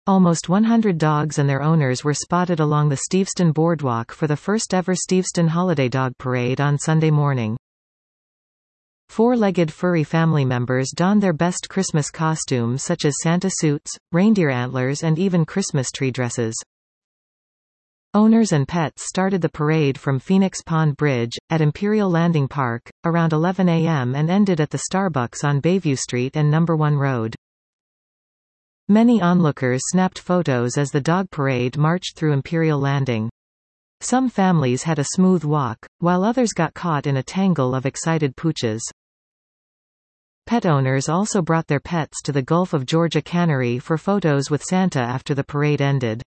Almost 100 dogs and their owners were spotted along the Steveston Boardwalk for the first-ever Steveston Holiday Dog Parade on Sunday morning. Four-legged furry family members donned their best Christmas costumes such as Santa suits, reindeer antlers and even Christmas tree dresses. Owners and pets started the parade from Phoenix Pond Bridge, at Imperial Landing Park, around 11 a.m. and ended at the Starbucks on Bayview Street and No. 1 Road. Many onlookers snapped photos as the dog parade marched through Imperial Landing. Some families had a smooth walk, while others got caught in a tangle of excited pooches. Pet owners also brought their pets to the Gulf of Georgia Cannery for photos with Santa after the parade ended.